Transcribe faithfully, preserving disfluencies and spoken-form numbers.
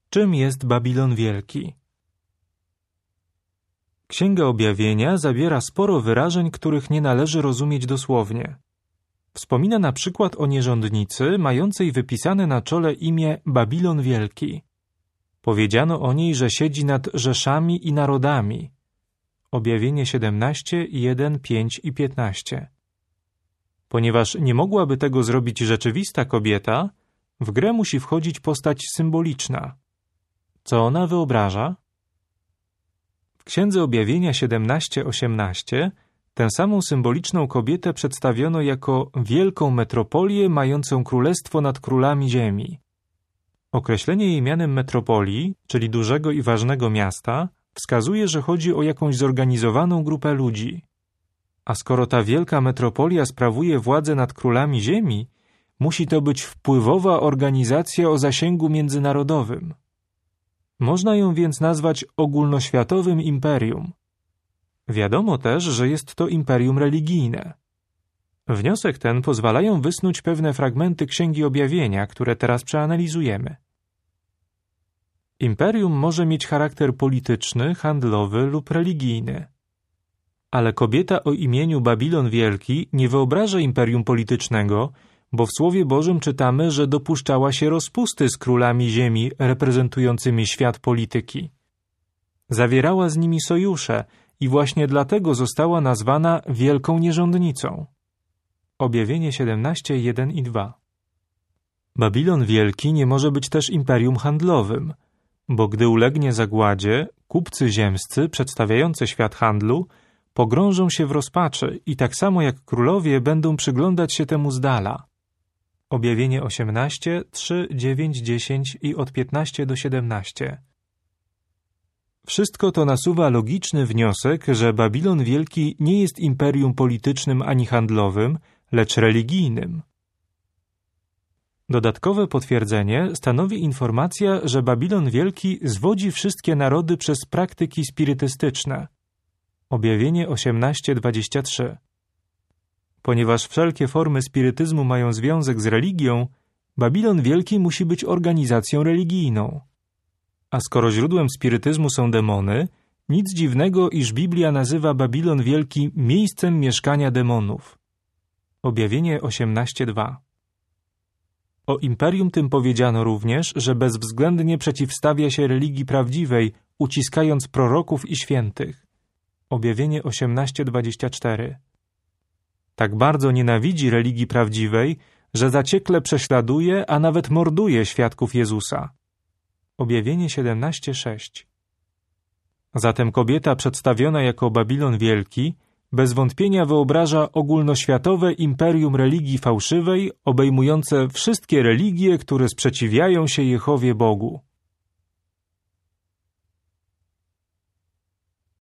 Czym jest Babilon Wielki? Księga Objawienia zawiera sporo wyrażeń, których nie należy rozumieć dosłownie. Wspomina na przykład o nierządnicy mającej wypisane na czole imię Babilon Wielki. Powiedziano o niej, że siedzi nad rzeszami i narodami. Objawienie siedemnaście, jeden, pięć i piętnaście. Ponieważ nie mogłaby tego zrobić rzeczywista kobieta, w grę musi wchodzić postać symboliczna. Co ona wyobraża? W Księdze Objawienia siedemnaście, osiemnaście tę samą symboliczną kobietę przedstawiono jako wielką metropolię mającą królestwo nad królami ziemi. Określenie jej mianem metropolii, czyli dużego i ważnego miasta, wskazuje, że chodzi o jakąś zorganizowaną grupę ludzi. A skoro ta wielka metropolia sprawuje władzę nad królami ziemi, musi to być wpływowa organizacja o zasięgu międzynarodowym. Można ją więc nazwać ogólnoświatowym imperium. Wiadomo też, że jest to imperium religijne. Wniosek ten pozwalają wysnuć pewne fragmenty Księgi Objawienia, które teraz przeanalizujemy. Imperium może mieć charakter polityczny, handlowy lub religijny. Ale kobieta o imieniu Babilon Wielki nie wyobraża imperium politycznego, bo w Słowie Bożym czytamy, że dopuszczała się rozpusty z królami ziemi reprezentującymi świat polityki. Zawierała z nimi sojusze i właśnie dlatego została nazwana Wielką Nierządnicą. Objawienie siedemnaście, jeden i dwa. Babilon Wielki nie może być też imperium handlowym, bo gdy ulegnie zagładzie, kupcy ziemscy przedstawiający świat handlu pogrążą się w rozpaczy i tak samo jak królowie będą przyglądać się temu z dala. Objawienie osiemnaście, trzy, dziewięć, dziesięć i od piętnaście do siedemnaście. Wszystko to nasuwa logiczny wniosek, że Babilon Wielki nie jest imperium politycznym ani handlowym, lecz religijnym. Dodatkowe potwierdzenie stanowi informacja, że Babilon Wielki zwodzi wszystkie narody przez praktyki spirytystyczne. Objawienie osiemnaście, dwadzieścia trzy. Ponieważ wszelkie formy spirytyzmu mają związek z religią, Babilon Wielki musi być organizacją religijną. A skoro źródłem spirytyzmu są demony, nic dziwnego, iż Biblia nazywa Babilon Wielki miejscem mieszkania demonów. Objawienie osiemnaście, dwa. O imperium tym powiedziano również, że bezwzględnie przeciwstawia się religii prawdziwej, uciskając proroków i świętych. Objawienie osiemnaście, dwadzieścia cztery. Tak bardzo nienawidzi religii prawdziwej, że zaciekle prześladuje, a nawet morduje świadków Jezusa. Objawienie siedemnaście, sześć. Zatem kobieta przedstawiona jako Babilon Wielki bez wątpienia wyobraża ogólnoświatowe imperium religii fałszywej, obejmujące wszystkie religie, które sprzeciwiają się Jehowie Bogu.